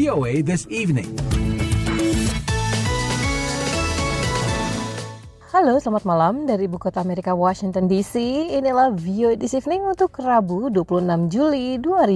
VOA This Evening. Halo, selamat malam dari ibu kota Amerika, Washington DC. Inilah VOA This Evening untuk Rabu 26 Juli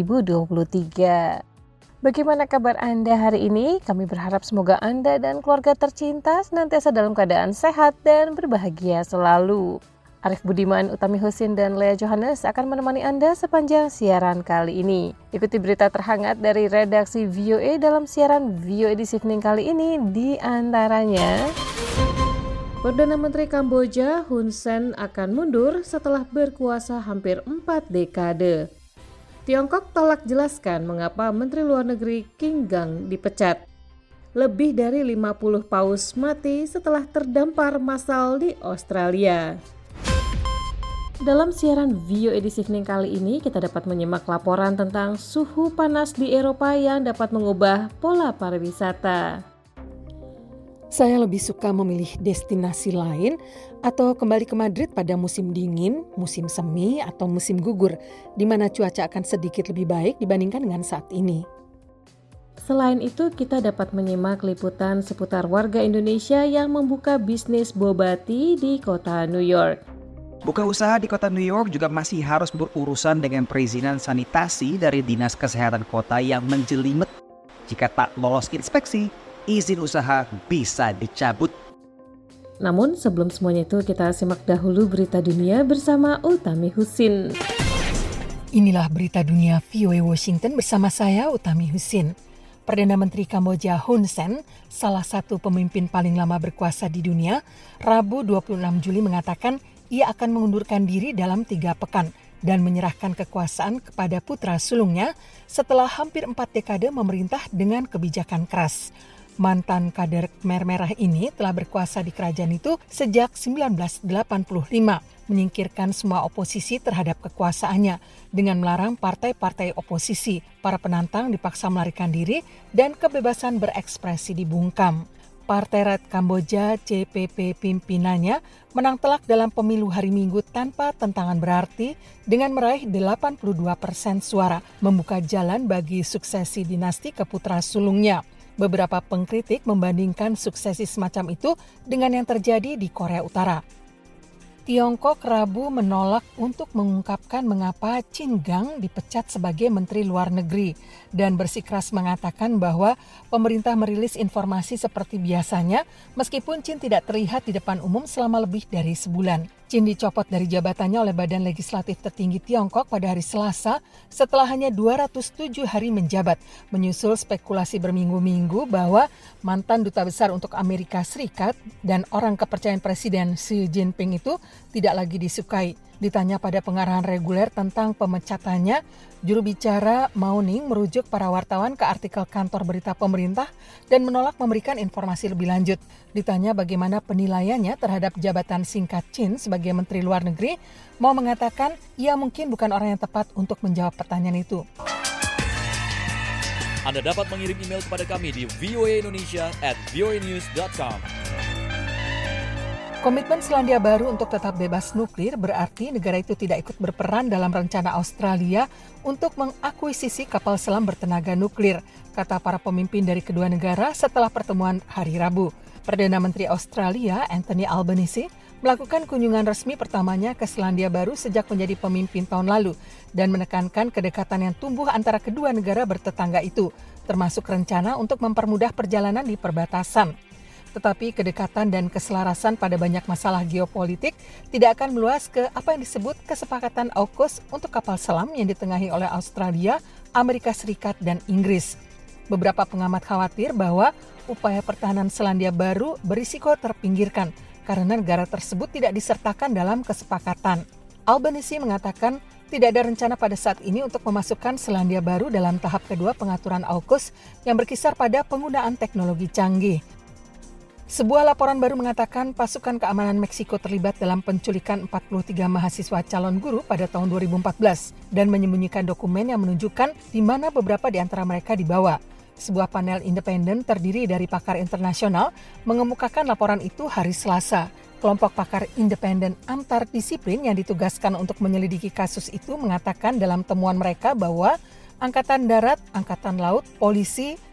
2023. Bagaimana kabar Anda hari ini? Kami berharap semoga Anda dan keluarga tercinta senantiasa dalam keadaan sehat dan berbahagia selalu. Arif Budiman, Utami Husin, dan Lea Johannes akan menemani Anda sepanjang siaran kali ini. Ikuti berita terhangat dari redaksi VOA dalam siaran VOA This Evening kali ini, di antaranya Perdana Menteri Kamboja Hun Sen akan mundur setelah berkuasa hampir 4 dekade. Tiongkok tolak jelaskan mengapa Menteri Luar Negeri Qin Gang dipecat. Lebih dari 50 paus mati setelah terdampar massal di Australia. Dalam siaran VOA This Evening kali ini, kita dapat menyimak laporan tentang suhu panas di Eropa yang dapat mengubah pola pariwisata. Saya lebih suka memilih destinasi lain atau kembali ke Madrid pada musim dingin, musim semi, atau musim gugur, di mana cuaca akan sedikit lebih baik dibandingkan dengan saat ini. Selain itu, kita dapat menyimak liputan seputar warga Indonesia yang membuka bisnis boba tea di kota New York. Buka usaha di kota New York juga masih harus berurusan dengan perizinan sanitasi dari Dinas Kesehatan Kota yang menjelimet. Jika tak lolos inspeksi, izin usaha bisa dicabut. Namun sebelum semuanya itu, kita simak dahulu berita dunia bersama Utami Husin. Inilah berita dunia VOA Washington bersama saya, Utami Husin. Perdana Menteri Kamboja Hun Sen, salah satu pemimpin paling lama berkuasa di dunia, Rabu 26 Juli mengatakan ia akan mengundurkan diri dalam 3 pekan dan menyerahkan kekuasaan kepada putra sulungnya setelah hampir 4 dekade memerintah dengan kebijakan keras. Mantan kader Khmer Merah ini telah berkuasa di kerajaan itu sejak 1985, menyingkirkan semua oposisi terhadap kekuasaannya dengan melarang partai-partai oposisi, para penantang dipaksa melarikan diri, dan kebebasan berekspresi dibungkam. Partai Rakyat Kamboja CPP pimpinannya menang telak dalam pemilu hari Minggu tanpa tentangan berarti dengan meraih 82% suara, membuka jalan bagi suksesi dinasti ke putra sulungnya. Beberapa pengkritik membandingkan suksesi semacam itu dengan yang terjadi di Korea Utara. Tiongkok Rabu menolak untuk mengungkapkan mengapa Qin Gang dipecat sebagai Menteri Luar Negeri dan bersikeras mengatakan bahwa pemerintah merilis informasi seperti biasanya meskipun Qin tidak terlihat di depan umum selama lebih dari sebulan. Qin dicopot dari jabatannya oleh Badan Legislatif Tertinggi Tiongkok pada hari Selasa setelah hanya 207 hari menjabat, menyusul spekulasi berminggu-minggu bahwa mantan duta besar untuk Amerika Serikat dan orang kepercayaan Presiden Xi Jinping itu tidak lagi disukai. Ditanya pada pengarahan reguler tentang pemecatannya, juru bicara Mao Ning merujuk para wartawan ke artikel kantor berita pemerintah dan menolak memberikan informasi lebih lanjut. Ditanya bagaimana penilaiannya terhadap jabatan singkat Qin sebagai Menteri Luar Negeri, Mao mengatakan ia mungkin bukan orang yang tepat untuk menjawab pertanyaan itu. Anda dapat mengirim email kepada kami di voaindonesia@voanews.com. Komitmen Selandia Baru untuk tetap bebas nuklir berarti negara itu tidak ikut berperan dalam rencana Australia untuk mengakuisisi kapal selam bertenaga nuklir, kata para pemimpin dari kedua negara setelah pertemuan hari Rabu. Perdana Menteri Australia Anthony Albanese melakukan kunjungan resmi pertamanya ke Selandia Baru sejak menjadi pemimpin tahun lalu dan menekankan kedekatan yang tumbuh antara kedua negara bertetangga itu, termasuk rencana untuk mempermudah perjalanan di perbatasan. Tetapi kedekatan dan keselarasan pada banyak masalah geopolitik tidak akan meluas ke apa yang disebut kesepakatan AUKUS untuk kapal selam yang ditengahi oleh Australia, Amerika Serikat, dan Inggris. Beberapa pengamat khawatir bahwa upaya pertahanan Selandia Baru berisiko terpinggirkan karena negara tersebut tidak disertakan dalam kesepakatan. Albanese mengatakan tidak ada rencana pada saat ini untuk memasukkan Selandia Baru dalam tahap kedua pengaturan AUKUS yang berkisar pada penggunaan teknologi canggih. Sebuah laporan baru mengatakan pasukan keamanan Meksiko terlibat dalam penculikan 43 mahasiswa calon guru pada tahun 2014 dan menyembunyikan dokumen yang menunjukkan di mana beberapa di antara mereka dibawa. Sebuah panel independen terdiri dari pakar internasional mengemukakan laporan itu hari Selasa. Kelompok pakar independen antar disiplin yang ditugaskan untuk menyelidiki kasus itu mengatakan dalam temuan mereka bahwa Angkatan Darat, Angkatan Laut, Polisi,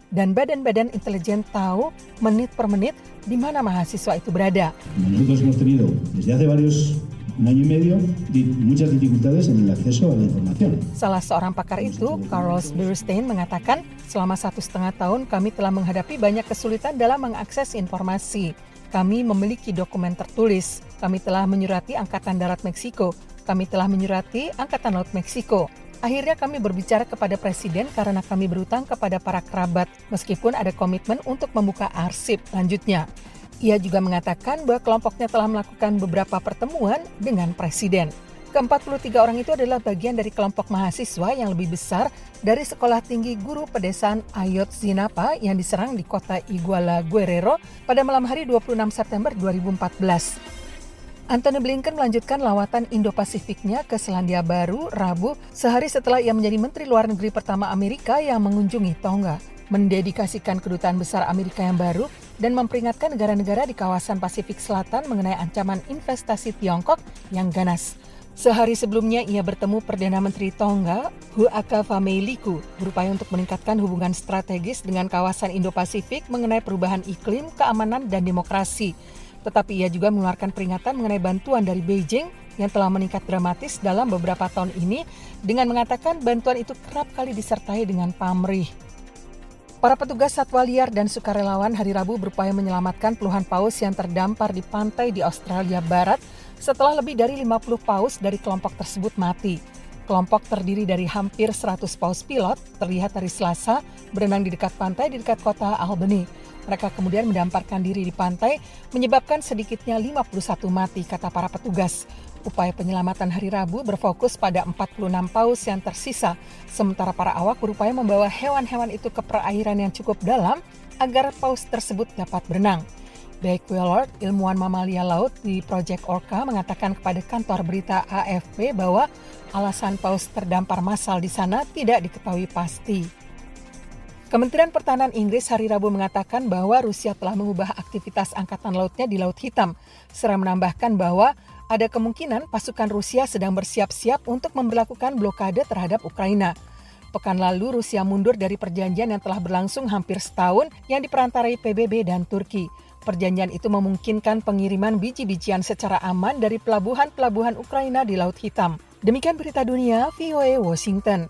dan badan-badan intelijen tahu menit per menit di mana mahasiswa itu berada. Nosotros hemos tenido desde hace un año y medio muchas dificultades en el acceso a la información. Salah seorang pakar itu, Carlos Bernstein, mengatakan selama 1,5 tahun kami telah menghadapi banyak kesulitan dalam mengakses informasi. Kami memiliki dokumen tertulis, kami telah menyurati Angkatan Darat Meksiko, kami telah menyurati Angkatan Laut Meksiko. Akhirnya kami berbicara kepada Presiden karena kami berutang kepada para kerabat, meskipun ada komitmen untuk membuka arsip, lanjutnya. Ia juga mengatakan bahwa kelompoknya telah melakukan beberapa pertemuan dengan Presiden. Ke-43 orang itu adalah bagian dari kelompok mahasiswa yang lebih besar dari Sekolah Tinggi Guru Pedesaan Ayotzinapa yang diserang di kota Iguala Guerrero pada malam hari 26 September 2014. Antony Blinken melanjutkan lawatan Indo-Pasifiknya ke Selandia Baru Rabu sehari setelah ia menjadi Menteri Luar Negeri pertama Amerika yang mengunjungi Tonga, mendedikasikan kedutaan besar Amerika yang baru dan memperingatkan negara-negara di kawasan Pasifik Selatan mengenai ancaman investasi Tiongkok yang ganas. Sehari sebelumnya ia bertemu Perdana Menteri Tonga, Huaka Fameliku, berupaya untuk meningkatkan hubungan strategis dengan kawasan Indo-Pasifik mengenai perubahan iklim, keamanan, dan demokrasi. Tetapi ia juga mengeluarkan peringatan mengenai bantuan dari Beijing yang telah meningkat dramatis dalam beberapa tahun ini dengan mengatakan bantuan itu kerap kali disertai dengan pamrih. Para petugas satwa liar dan sukarelawan hari Rabu berupaya menyelamatkan puluhan paus yang terdampar di pantai di Australia Barat setelah lebih dari 50 paus dari kelompok tersebut mati. Kelompok terdiri dari hampir 100 paus pilot terlihat dari Selasa berenang di dekat pantai di dekat kota Albany. Mereka kemudian mendamparkan diri di pantai, menyebabkan sedikitnya 51 mati, kata para petugas. Upaya penyelamatan hari Rabu berfokus pada 46 paus yang tersisa, sementara para awak berupaya membawa hewan-hewan itu ke perairan yang cukup dalam agar paus tersebut dapat berenang. Beck Willard, ilmuwan mamalia laut di Project Orca, mengatakan kepada kantor berita AFP bahwa alasan paus terdampar massal di sana tidak diketahui pasti. Kementerian Pertahanan Inggris hari Rabu mengatakan bahwa Rusia telah mengubah aktivitas angkatan lautnya di Laut Hitam, serta menambahkan bahwa ada kemungkinan pasukan Rusia sedang bersiap-siap untuk memberlakukan blokade terhadap Ukraina. Pekan lalu Rusia mundur dari perjanjian yang telah berlangsung hampir setahun yang diperantarai PBB dan Turki. Perjanjian itu memungkinkan pengiriman biji-bijian secara aman dari pelabuhan-pelabuhan Ukraina di Laut Hitam. Demikian berita dunia VOA Washington.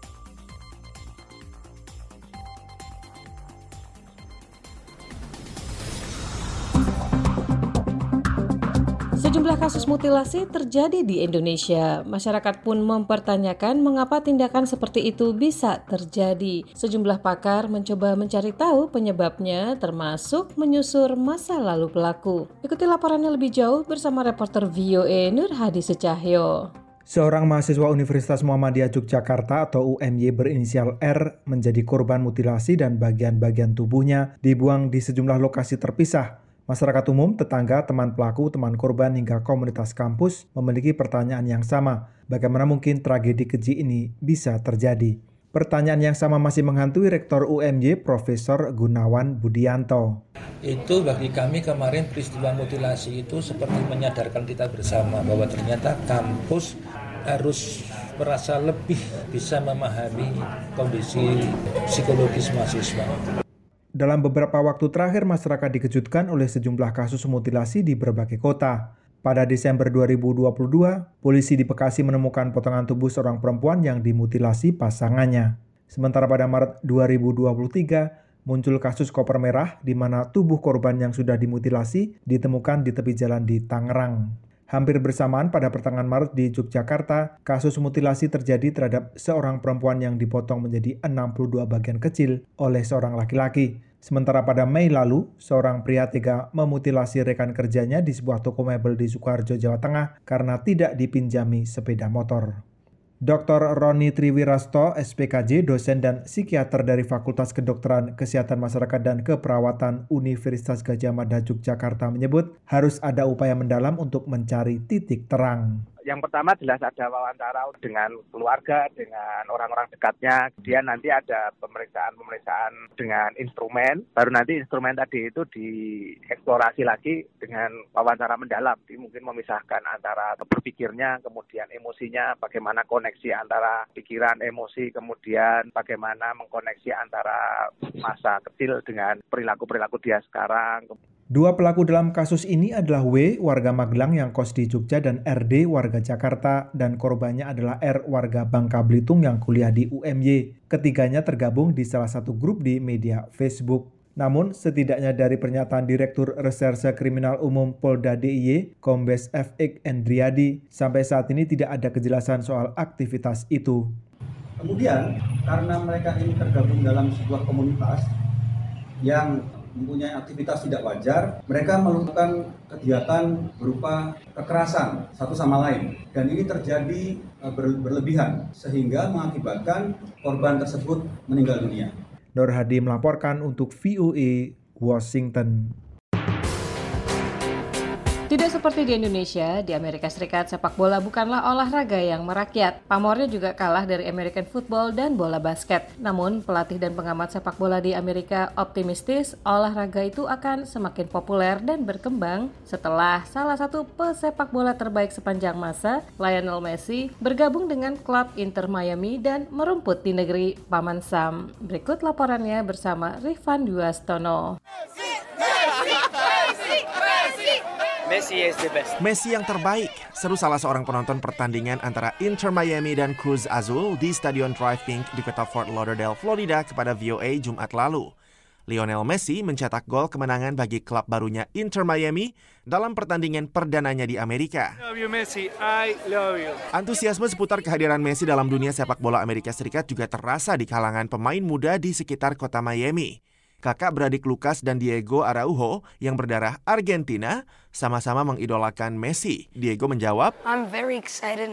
Sejumlah kasus mutilasi terjadi di Indonesia. Masyarakat pun mempertanyakan mengapa tindakan seperti itu bisa terjadi. Sejumlah pakar mencoba mencari tahu penyebabnya, termasuk menyusur masa lalu pelaku. Ikuti laporannya lebih jauh bersama reporter VOA Nur Hadi Secahyo. Seorang mahasiswa Universitas Muhammadiyah Yogyakarta atau UMY berinisial R menjadi korban mutilasi dan bagian-bagian tubuhnya dibuang di sejumlah lokasi terpisah. Masyarakat umum, tetangga, teman pelaku, teman korban hingga komunitas kampus memiliki pertanyaan yang sama. Bagaimana mungkin tragedi keji ini bisa terjadi? Pertanyaan yang sama masih menghantui Rektor UMY Profesor Gunawan Budianto. Itu bagi kami kemarin peristiwa mutilasi itu seperti menyadarkan kita bersama bahwa ternyata kampus harus merasa lebih bisa memahami kondisi psikologis mahasiswa. Dalam beberapa waktu terakhir, masyarakat dikejutkan oleh sejumlah kasus mutilasi di berbagai kota. Pada Desember 2022, polisi di Bekasi menemukan potongan tubuh seorang perempuan yang dimutilasi pasangannya. Sementara pada Maret 2023, muncul kasus koper merah di mana tubuh korban yang sudah dimutilasi ditemukan di tepi jalan di Tangerang. Hampir bersamaan pada pertengahan Maret di Yogyakarta, kasus mutilasi terjadi terhadap seorang perempuan yang dipotong menjadi 62 bagian kecil oleh seorang laki-laki. Sementara pada Mei lalu, seorang pria tega memutilasi rekan kerjanya di sebuah toko mebel di Sukoharjo, Jawa Tengah karena tidak dipinjami sepeda motor. Dr. Roni Triwirasto, SPKJ, dosen dan psikiater dari Fakultas Kedokteran, Kesehatan Masyarakat dan Keperawatan Universitas Gadjah Mada Yogyakarta menyebut harus ada upaya mendalam untuk mencari titik terang. Yang pertama jelas ada wawancara dengan keluarga, dengan orang-orang dekatnya. Kemudian nanti ada pemeriksaan dengan instrumen. Baru nanti instrumen tadi itu dieksplorasi lagi dengan wawancara mendalam. Jadi mungkin memisahkan antara berpikirnya, kemudian emosinya, bagaimana koneksi antara pikiran, emosi, kemudian bagaimana mengkoneksi antara masa kecil dengan perilaku-perilaku dia sekarang. Dua pelaku dalam kasus ini adalah W, warga Magelang yang kos di Jogja, dan RD, warga Jakarta, dan korbannya adalah R, warga Bangka Belitung yang kuliah di UMY. Ketiganya tergabung di salah satu grup di media Facebook. Namun, setidaknya dari pernyataan Direktur Reserse Kriminal Umum Polda DIY, Kombes FX Endriadi, sampai saat ini tidak ada kejelasan soal aktivitas itu. Kemudian, karena mereka ini tergabung dalam sebuah komunitas yang mempunyai aktivitas tidak wajar, mereka melakukan kegiatan berupa kekerasan satu sama lain. Dan ini terjadi berlebihan, sehingga mengakibatkan korban tersebut meninggal dunia. Nur Hadi melaporkan untuk VOA Washington. Tidak seperti di Indonesia, di Amerika Serikat sepak bola bukanlah olahraga yang merakyat. Pamornya juga kalah dari American football dan bola basket. Namun, pelatih dan pengamat sepak bola di Amerika optimistis olahraga itu akan semakin populer dan berkembang setelah salah satu pesepak bola terbaik sepanjang masa, Lionel Messi, bergabung dengan klub Inter Miami dan merumput di negeri Paman Sam. Berikut laporannya bersama Rifan Duastono. Messi is the best. Messi yang terbaik, seru salah seorang penonton pertandingan antara Inter Miami dan Cruz Azul di Stadion Drive Pink di kota Fort Lauderdale, Florida kepada VOA Jumat lalu. Lionel Messi mencetak gol kemenangan bagi klub barunya Inter Miami dalam pertandingan perdananya di Amerika. I love you, Messi. I love you. Antusiasme seputar kehadiran Messi dalam dunia sepak bola Amerika Serikat juga terasa di kalangan pemain muda di sekitar kota Miami. Kakak beradik Lucas dan Diego Araujo yang berdarah Argentina sama-sama mengidolakan Messi. Diego menjawab, I'm very excited,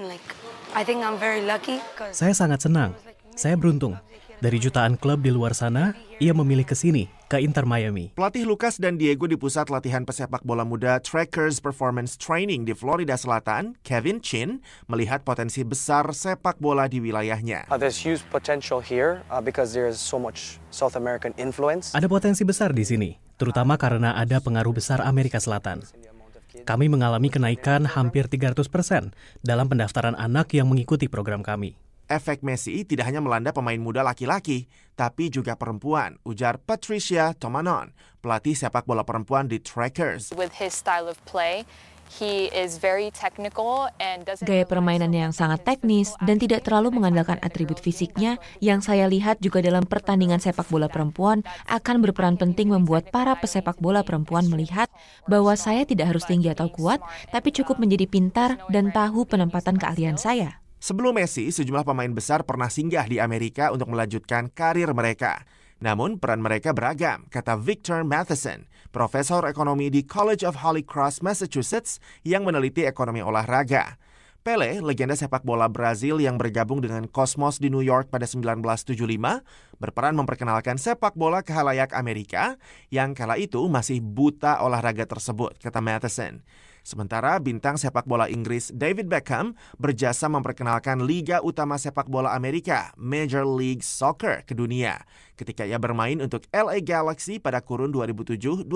I think I'm very lucky. Saya sangat senang. Saya beruntung. Dari jutaan klub di luar sana, ia memilih ke sini, ke Inter Miami. Pelatih Lucas dan Diego di pusat latihan pesepak bola muda Trackers Performance Training di Florida Selatan, Kevin Chin, melihat potensi besar sepak bola di wilayahnya. There's huge potential here because there's so much South American influence. Ada potensi besar di sini, terutama karena ada pengaruh besar Amerika Selatan. Kami mengalami kenaikan hampir 300% dalam pendaftaran anak yang mengikuti program kami. Efek Messi tidak hanya melanda pemain muda laki-laki, tapi juga perempuan, ujar Patricia Tomanon, pelatih sepak bola perempuan di Trackers. With his style of play, he is very technical and doesn't. Gaya permainannya yang sangat teknis dan tidak terlalu mengandalkan atribut fisiknya, yang saya lihat juga dalam pertandingan sepak bola perempuan akan berperan penting membuat para pesepak bola perempuan melihat bahwa saya tidak harus tinggi atau kuat, tapi cukup menjadi pintar dan tahu penempatan keahlian saya. Sebelum Messi, sejumlah pemain besar pernah singgah di Amerika untuk melanjutkan karir mereka. Namun peran mereka beragam, kata Victor Matheson, profesor ekonomi di College of Holy Cross, Massachusetts, yang meneliti ekonomi olahraga. Pele, legenda sepak bola Brazil yang bergabung dengan Cosmos di New York pada 1975, berperan memperkenalkan sepak bola ke khalayak Amerika yang kala itu masih buta olahraga tersebut, kata Matheson. Sementara bintang sepak bola Inggris David Beckham berjasa memperkenalkan liga utama sepak bola Amerika, Major League Soccer, ke dunia ketika ia bermain untuk LA Galaxy pada kurun 2007-2012.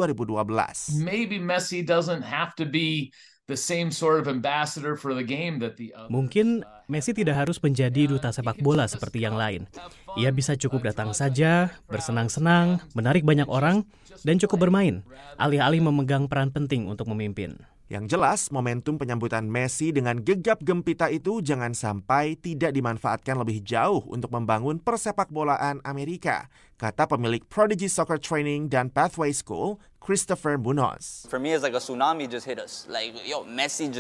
Maybe Messi doesn't have to be the same sort of ambassador for the game that the other. Mungkin Messi tidak harus menjadi duta sepak bola seperti yang lain. Ia bisa cukup datang saja, bersenang-senang, menarik banyak orang, dan cukup bermain, alih-alih memegang peran penting untuk memimpin. Yang jelas, momentum penyambutan Messi dengan gegap gempita itu jangan sampai tidak dimanfaatkan lebih jauh untuk membangun persepak bolaan Amerika, kata pemilik Prodigy Soccer Training dan Pathway School, Christopher Munoz. For me, it's like a tsunami just hit us. Messi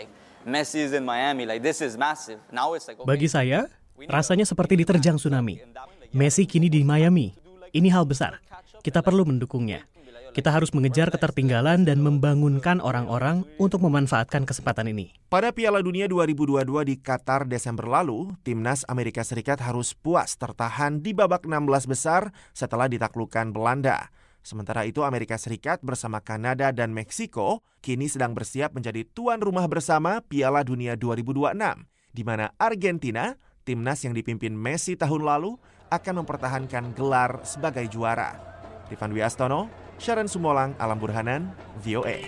is in Miami. This is massive. Now it's like. Okay. Bagi saya, rasanya seperti diterjang tsunami. Messi kini di Miami. Ini hal besar. Kita perlu mendukungnya. Kita harus mengejar ketertinggalan dan membangunkan orang-orang untuk memanfaatkan kesempatan ini. Pada Piala Dunia 2022 di Qatar Desember lalu, timnas Amerika Serikat harus puas tertahan di babak 16 besar setelah ditaklukkan Belanda. Sementara itu Amerika Serikat bersama Kanada dan Meksiko kini sedang bersiap menjadi tuan rumah bersama Piala Dunia 2026, di mana Argentina, timnas yang dipimpin Messi tahun lalu, akan mempertahankan gelar sebagai juara. Rifan Dwi Astono, Sharon Sumolang, Alam Burhanan, VOA.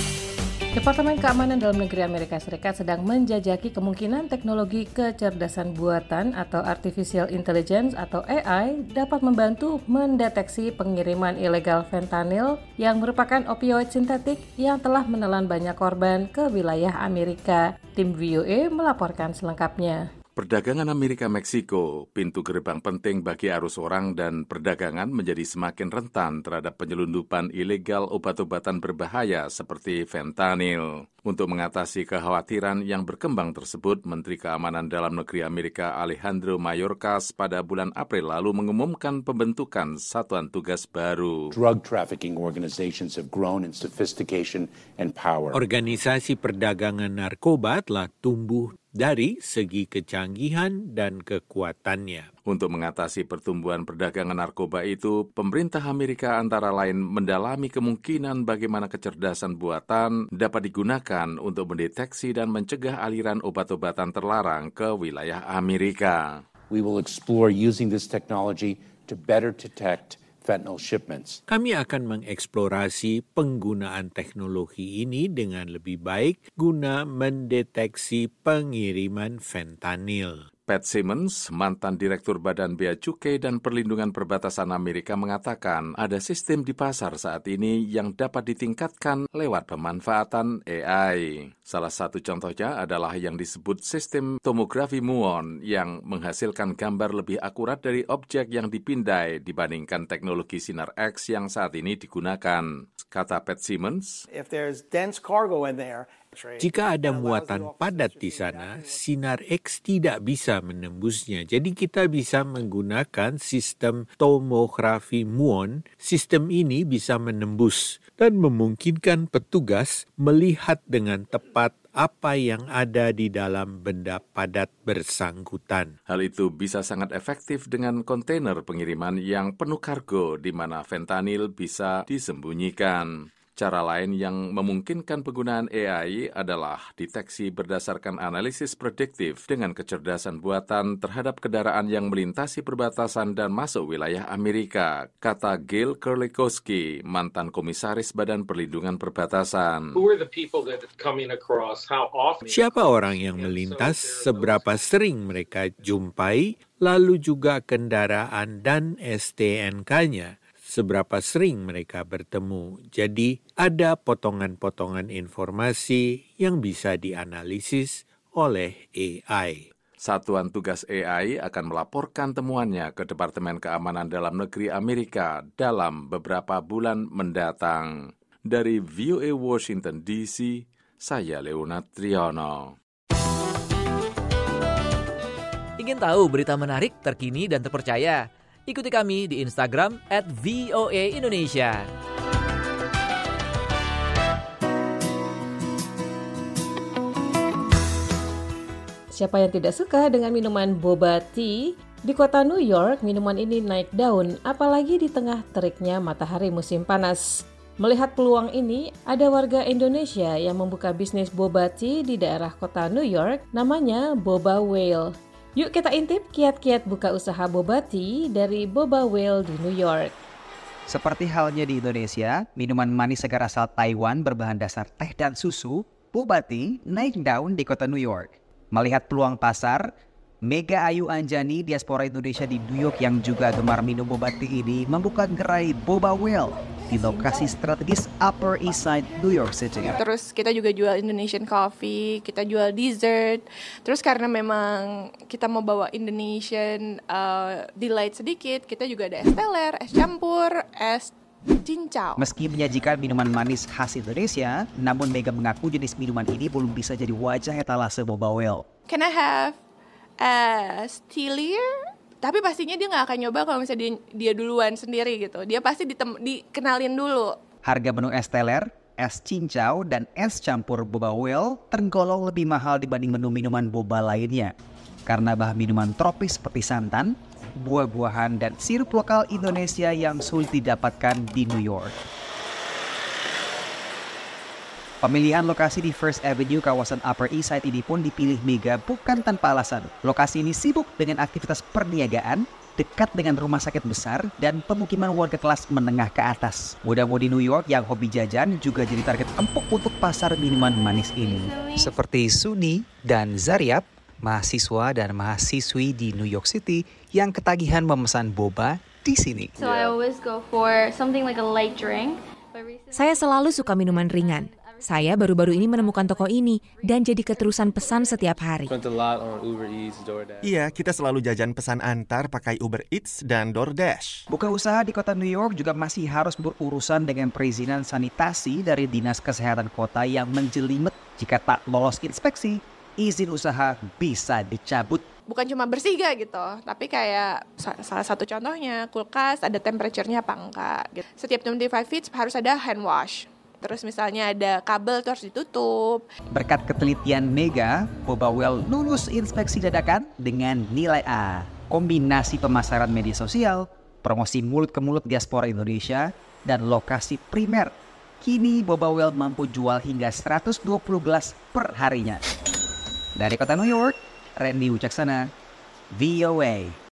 Departemen Keamanan Dalam Negeri Amerika Serikat sedang menjajaki kemungkinan teknologi kecerdasan buatan atau Artificial Intelligence atau AI dapat membantu mendeteksi pengiriman ilegal fentanyl yang merupakan opioid sintetik yang telah menelan banyak korban ke wilayah Amerika. Tim VOA melaporkan selengkapnya. Perdagangan Amerika-Meksiko, pintu gerbang penting bagi arus orang dan perdagangan menjadi semakin rentan terhadap penyelundupan ilegal obat-obatan berbahaya seperti fentanyl. Untuk mengatasi kekhawatiran yang berkembang tersebut, Menteri Keamanan Dalam Negeri Amerika Alejandro Mayorkas pada bulan April lalu mengumumkan pembentukan satuan tugas baru. Drug trafficking organizations have grown in sophistication and power. Organisasi perdagangan narkoba telah tumbuh dari segi kecanggihan dan kekuatannya. Untuk mengatasi pertumbuhan perdagangan narkoba itu, pemerintah Amerika antara lain mendalami kemungkinan bagaimana kecerdasan buatan dapat digunakan untuk mendeteksi dan mencegah aliran obat-obatan terlarang ke wilayah Amerika. We will explore using this technology to better detect fentanyl shipments. Kami akan mengeksplorasi penggunaan teknologi ini dengan lebih baik guna mendeteksi pengiriman fentanyl. Pat Simmons, mantan Direktur Badan Bea Cukai dan Perlindungan Perbatasan Amerika mengatakan ada sistem di pasar saat ini yang dapat ditingkatkan lewat pemanfaatan AI. Salah satu contohnya adalah yang disebut sistem tomografi muon yang menghasilkan gambar lebih akurat dari objek yang dipindai dibandingkan teknologi sinar X yang saat ini digunakan. Kata Pat Simmons, If there's dense cargo in there, jika ada muatan padat di sana, sinar X tidak bisa menembusnya. Jadi kita bisa menggunakan sistem tomografi muon. Sistem ini bisa menembus dan memungkinkan petugas melihat dengan tepat apa yang ada di dalam benda padat bersangkutan. Hal itu bisa sangat efektif dengan kontainer pengiriman yang penuh kargo di mana fentanyl bisa disembunyikan. Cara lain yang memungkinkan penggunaan AI adalah deteksi berdasarkan analisis prediktif dengan kecerdasan buatan terhadap kendaraan yang melintasi perbatasan dan masuk wilayah Amerika, kata Gail Kerlikowski, mantan komisaris Badan Perlindungan Perbatasan. Siapa orang yang melintas, seberapa sering mereka jumpai, lalu juga kendaraan dan STNK-nya. Seberapa sering mereka bertemu. Jadi ada potongan-potongan informasi yang bisa dianalisis oleh AI. Satuan tugas AI akan melaporkan temuannya ke Departemen Keamanan Dalam Negeri Amerika dalam beberapa bulan mendatang. Dari VOA Washington DC, saya Leonard Triono. Ingin tahu berita menarik, terkini, dan terpercaya? Ikuti kami di Instagram @voaindonesia. Siapa yang tidak suka dengan minuman boba tea? Di kota New York, minuman ini naik daun, apalagi di tengah teriknya matahari musim panas. Melihat peluang ini, ada warga Indonesia yang membuka bisnis boba tea di daerah kota New York, namanya Boba Whale. Yuk kita intip kiat-kiat buka usaha boba tea dari Boba Whale di New York. Seperti halnya di Indonesia, minuman manis segar asal Taiwan berbahan dasar teh dan susu, boba tea naik daun di kota New York. Melihat peluang pasar, Mega Ayu Anjani, diaspora Indonesia di New York yang juga gemar minum boba tea ini, membuka gerai Boba Whale di lokasi strategis Upper East Side, New York City. Terus kita juga jual Indonesian coffee, kita jual dessert. Terus karena memang kita mau bawa Indonesian delight sedikit, kita juga ada es teler, es campur, es cincau. Meski menyajikan minuman manis khas Indonesia, namun Mega mengaku jenis minuman ini belum bisa jadi wajah etalase Boba Whale. Can I have es Tealier? Tapi pastinya dia nggak akan nyoba kalau misalnya dia duluan sendiri gitu. Dia pasti dikenalin dulu. Harga menu es teler, es cincau, dan es campur Boba Whale tergolong lebih mahal dibanding menu minuman boba lainnya. karena bahan minuman tropis seperti santan, buah-buahan, dan sirup lokal Indonesia yang sulit didapatkan di New York. Pemilihan lokasi di First Avenue kawasan Upper East Side ini pun dipilih Mega bukan tanpa alasan. Lokasi ini sibuk dengan aktivitas perniagaan, dekat dengan rumah sakit besar, dan pemukiman warga kelas menengah ke atas. Muda-mudi New York yang hobi jajan juga jadi target empuk untuk pasar minuman manis ini. Seperti Suni dan Zaryab, mahasiswa dan mahasiswi di New York City yang ketagihan memesan boba di sini. So I always go for something like a light drink. Saya selalu suka minuman ringan. Saya baru-baru ini menemukan toko ini dan jadi keterusan pesan setiap hari. Iya, kita selalu jajan pesan antar pakai Uber Eats dan DoorDash. Buka usaha di kota New York juga masih harus berurusan dengan perizinan sanitasi dari Dinas Kesehatan Kota yang menjelimet. Jika tak lolos inspeksi, izin usaha bisa dicabut. Bukan cuma bersih gitu, tapi kayak salah satu contohnya kulkas ada temperature-nya apa enggak gitu. Setiap 25 feet harus ada hand wash. Terus misalnya ada kabel itu harus ditutup. Berkat ketelitian Mega, Boba Well lulus inspeksi dadakan dengan nilai A. Kombinasi pemasaran media sosial, promosi mulut ke mulut diaspora Indonesia, dan lokasi primer. Kini Boba Well mampu jual hingga 120 gelas per harinya. Dari kota New York, Randy Wicaksana, VOA.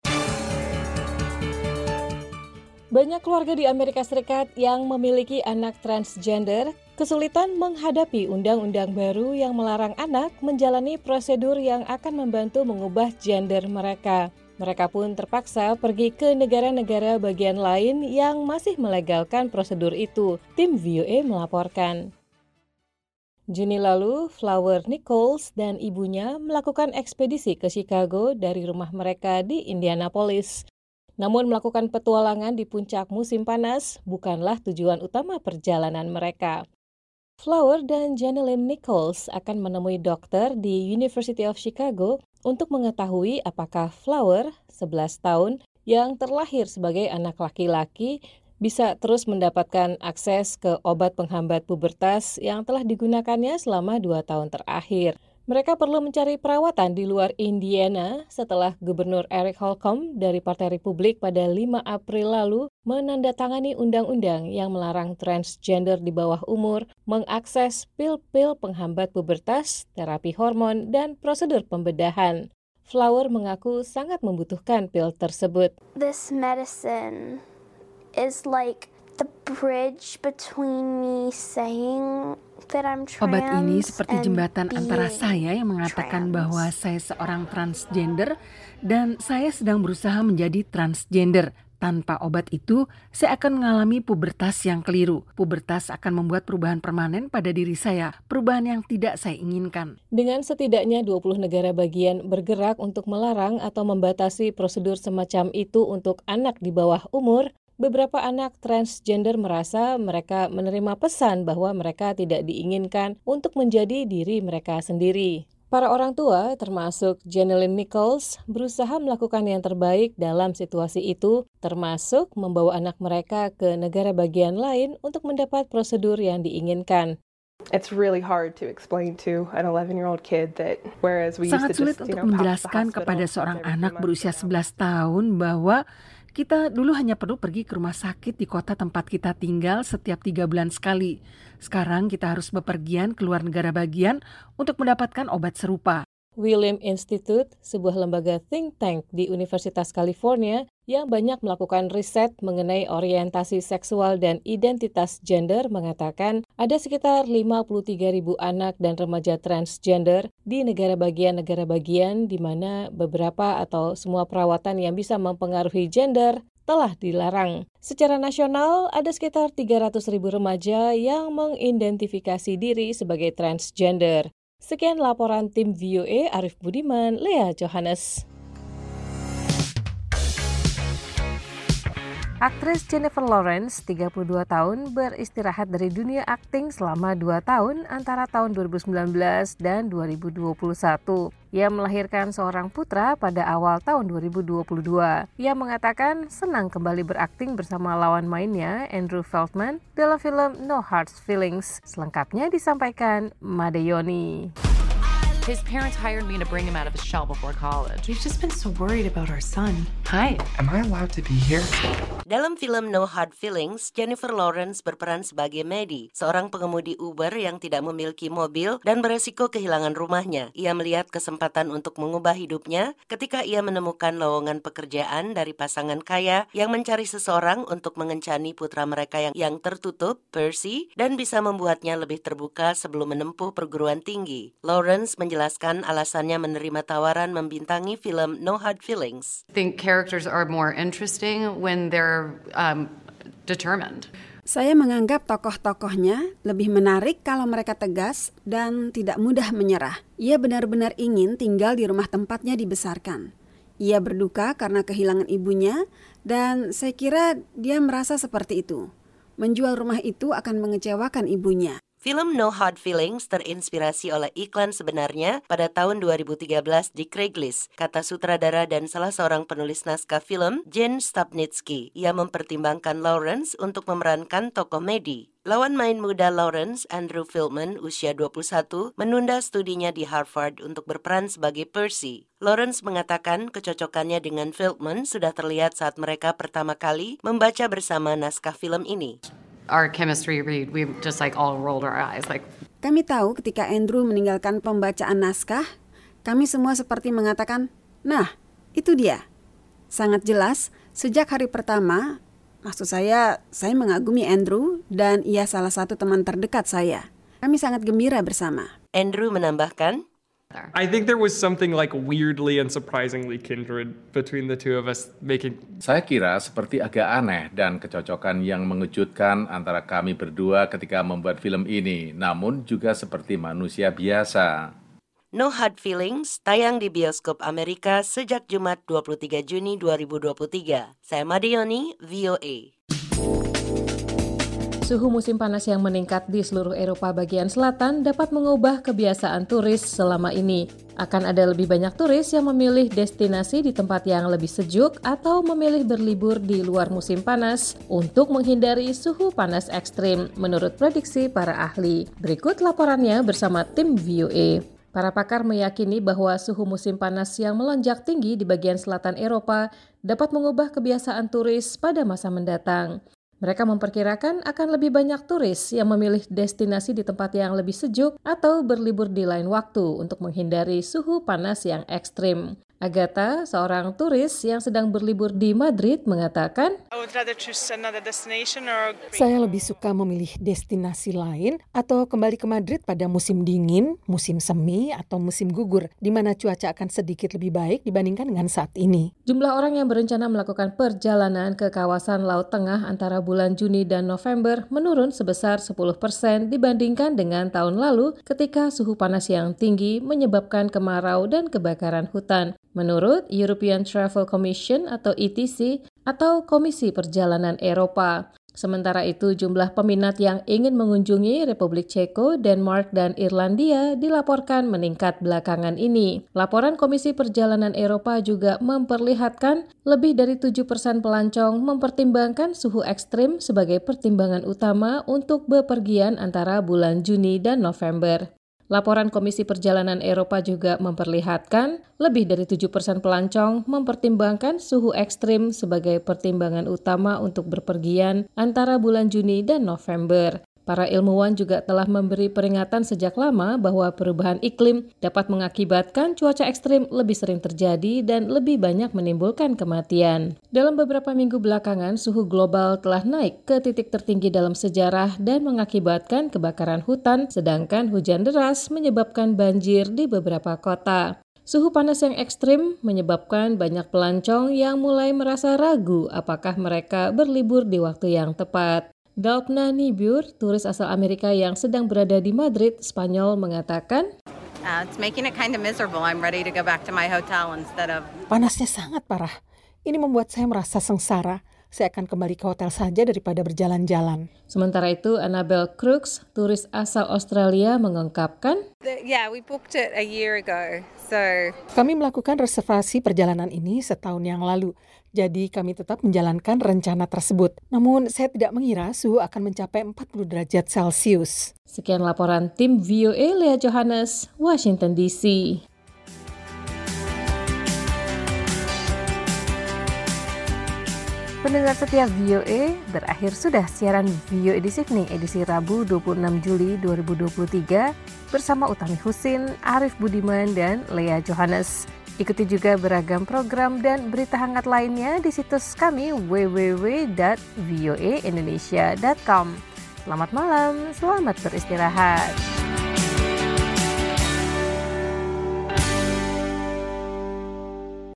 Banyak keluarga di Amerika Serikat yang memiliki anak transgender kesulitan menghadapi undang-undang baru yang melarang anak menjalani prosedur yang akan membantu mengubah gender mereka. Mereka pun terpaksa pergi ke negara-negara bagian lain yang masih melegalkan prosedur itu. Tim VOA melaporkan. Juni lalu, Flower Nichols dan ibunya melakukan ekspedisi ke Chicago dari rumah mereka di Indianapolis. Namun melakukan petualangan di puncak musim panas bukanlah tujuan utama perjalanan mereka. Flower dan Janelyn Nichols akan menemui dokter di University of Chicago untuk mengetahui apakah Flower, 11 tahun, yang terlahir sebagai anak laki-laki, bisa terus mendapatkan akses ke obat penghambat pubertas yang telah digunakannya selama 2 tahun terakhir. Mereka perlu mencari perawatan di luar Indiana setelah Gubernur Eric Holcomb dari Partai Republik pada 5 April lalu menandatangani undang-undang yang melarang transgender di bawah umur mengakses pil-pil penghambat pubertas, terapi hormon, dan prosedur pembedahan. Flower mengaku sangat membutuhkan pil tersebut. This medicine is like the bridge between me saying that I'm trans. Obat ini seperti jembatan antara saya yang mengatakan bahwa saya seorang transgender dan saya sedang berusaha menjadi transgender. Tanpa obat itu, saya akan mengalami pubertas yang keliru. Pubertas akan membuat perubahan permanen pada diri saya, perubahan yang tidak saya inginkan. Dengan setidaknya 20 negara bagian bergerak untuk melarang atau membatasi prosedur semacam itu untuk anak di bawah umur, beberapa anak transgender merasa mereka menerima pesan bahwa mereka tidak diinginkan untuk menjadi diri mereka sendiri. Para orang tua, termasuk Janelyn Nichols, berusaha melakukan yang terbaik dalam situasi itu, termasuk membawa anak mereka ke negara bagian lain untuk mendapat prosedur yang diinginkan. It's really hard to explain to an 11-year-old kid that whereas we used to Sangat sulit just, untuk pass the menjelaskan hospital kepada seorang anak berusia 11 tahun bahwa kita dulu hanya perlu pergi ke rumah sakit di kota tempat kita tinggal setiap 3 bulan sekali. Sekarang kita harus bepergian ke luar negara bagian untuk mendapatkan obat serupa. William Institute, sebuah lembaga think tank di Universitas California yang banyak melakukan riset mengenai orientasi seksual dan identitas gender, mengatakan ada sekitar 53.000 anak dan remaja transgender di negara bagian di mana beberapa atau semua perawatan yang bisa mempengaruhi gender telah dilarang. Secara nasional, ada sekitar 300.000 remaja yang mengidentifikasi diri sebagai transgender. Sekian laporan tim VOA, Arif Budiman, Lea Johannes. Aktris Jennifer Lawrence, 32 tahun, beristirahat dari dunia akting selama 2 tahun antara tahun 2019 dan 2021. Ia melahirkan seorang putra pada awal tahun 2022. Ia mengatakan senang kembali berakting bersama lawan mainnya, Andrew Feldman, dalam film No Hard Feelings. Selengkapnya disampaikan Made Yoni. His parents hired me to bring him out of his shell before college. We've just been so worried about our son. Hi. Am I allowed to be here? Dalam film No Hard Feelings, Jennifer Lawrence berperan sebagai Maddie, seorang pengemudi Uber yang tidak memiliki mobil dan beresiko kehilangan rumahnya. Ia melihat kesempatan untuk mengubah hidupnya ketika ia menemukan lowongan pekerjaan dari pasangan kaya yang mencari seseorang untuk mengencani putra mereka yang tertutup, Percy, dan bisa membuatnya lebih terbuka sebelum menempuh perguruan tinggi. Lawrence menjelaskan alasannya menerima tawaran membintangi film No Hard Feelings. I think characters are more interesting when they're determined. Saya menganggap tokoh-tokohnya lebih menarik kalau mereka tegas dan tidak mudah menyerah. Ia benar-benar ingin tinggal di rumah tempatnya dibesarkan. Ia berduka karena kehilangan ibunya dan saya kira dia merasa seperti itu. Menjual rumah itu akan mengecewakan ibunya. Film No Hard Feelings terinspirasi oleh iklan sebenarnya pada tahun 2013 di Craigslist, kata sutradara dan salah seorang penulis naskah film, Jen Stupnitsky. Ia mempertimbangkan Lawrence untuk memerankan tokoh Maddie. Lawan main muda Lawrence, Andrew Feldman, usia 21, menunda studinya di Harvard untuk berperan sebagai Percy. Lawrence mengatakan kecocokannya dengan Feldman sudah terlihat saat mereka pertama kali membaca bersama naskah film ini. Our chemistry read, we just all rolled our eyes. Kami tahu ketika Andrew meninggalkan pembacaan naskah, kami semua seperti mengatakan, nah, itu dia. Sangat jelas, sejak hari pertama, maksud saya mengagumi Andrew dan ia salah satu teman terdekat saya. Kami sangat gembira bersama. Andrew menambahkan, I think there was something weirdly and surprisingly kindred between the two of us making. Saya kira seperti agak aneh dan kecocokan yang mengejutkan antara kami berdua ketika membuat film ini, namun juga seperti manusia biasa. No Hard Feelings tayang di bioskop Amerika sejak Jumat 23 Juni 2023. Saya Madioni, VOA. Suhu musim panas yang meningkat di seluruh Eropa bagian selatan dapat mengubah kebiasaan turis selama ini. Akan ada lebih banyak turis yang memilih destinasi di tempat yang lebih sejuk atau memilih berlibur di luar musim panas untuk menghindari suhu panas ekstrim, menurut prediksi para ahli. Berikut laporannya bersama tim VOA. Para pakar meyakini bahwa suhu musim panas yang melonjak tinggi di bagian selatan Eropa dapat mengubah kebiasaan turis pada masa mendatang. Mereka memperkirakan akan lebih banyak turis yang memilih destinasi di tempat yang lebih sejuk atau berlibur di lain waktu untuk menghindari suhu panas yang ekstrim. Agatha, seorang turis yang sedang berlibur di Madrid, mengatakan, saya lebih suka memilih destinasi lain atau kembali ke Madrid pada musim dingin, musim semi, atau musim gugur, di mana cuaca akan sedikit lebih baik dibandingkan dengan saat ini. Jumlah orang yang berencana melakukan perjalanan ke kawasan Laut Tengah antara bulan Juni dan November menurun sebesar 10% dibandingkan dengan tahun lalu ketika suhu panas yang tinggi menyebabkan kemarau dan kebakaran hutan. Menurut European Travel Commission atau ETC atau Komisi Perjalanan Eropa. Sementara itu, jumlah peminat yang ingin mengunjungi Republik Ceko, Denmark, dan Irlandia dilaporkan meningkat belakangan ini. Laporan Komisi Perjalanan Eropa juga memperlihatkan lebih dari 7% pelancong mempertimbangkan suhu ekstrim sebagai pertimbangan utama untuk bepergian antara bulan Juni dan November. Laporan Komisi Perjalanan Eropa juga memperlihatkan lebih dari 7% pelancong mempertimbangkan suhu ekstrim sebagai pertimbangan utama untuk berpergian antara bulan Juni dan November. Para ilmuwan juga telah memberi peringatan sejak lama bahwa perubahan iklim dapat mengakibatkan cuaca ekstrim lebih sering terjadi dan lebih banyak menimbulkan kematian. Dalam beberapa minggu belakangan, suhu global telah naik ke titik tertinggi dalam sejarah dan mengakibatkan kebakaran hutan, sedangkan hujan deras menyebabkan banjir di beberapa kota. Suhu panas yang ekstrim menyebabkan banyak pelancong yang mulai merasa ragu apakah mereka berlibur di waktu yang tepat. Dalpna Nibur, turis asal Amerika yang sedang berada di Madrid, Spanyol, mengatakan, It's making it kind of miserable. I'm ready to go back to my hotel instead of... Panasnya sangat parah. Ini membuat saya merasa sengsara. Saya akan kembali ke hotel saja daripada berjalan-jalan. Sementara itu, Annabelle Crooks, turis asal Australia, mengungkapkan, Yeah, we booked it a year ago. So kami melakukan reservasi perjalanan ini setahun yang lalu. Jadi kami tetap menjalankan rencana tersebut. Namun saya tidak mengira suhu akan mencapai 40 derajat Celcius. Sekian laporan tim VOA Lea Johannes, Washington DC. Pendengar setia VOA, berakhir sudah siaran VOA di Sydney edisi Rabu 26 Juli 2023 bersama Utami Husin, Arif Budiman, dan Lea Johannes. Ikuti juga beragam program dan berita hangat lainnya di situs kami www.voaindonesia.com. Selamat malam, selamat beristirahat.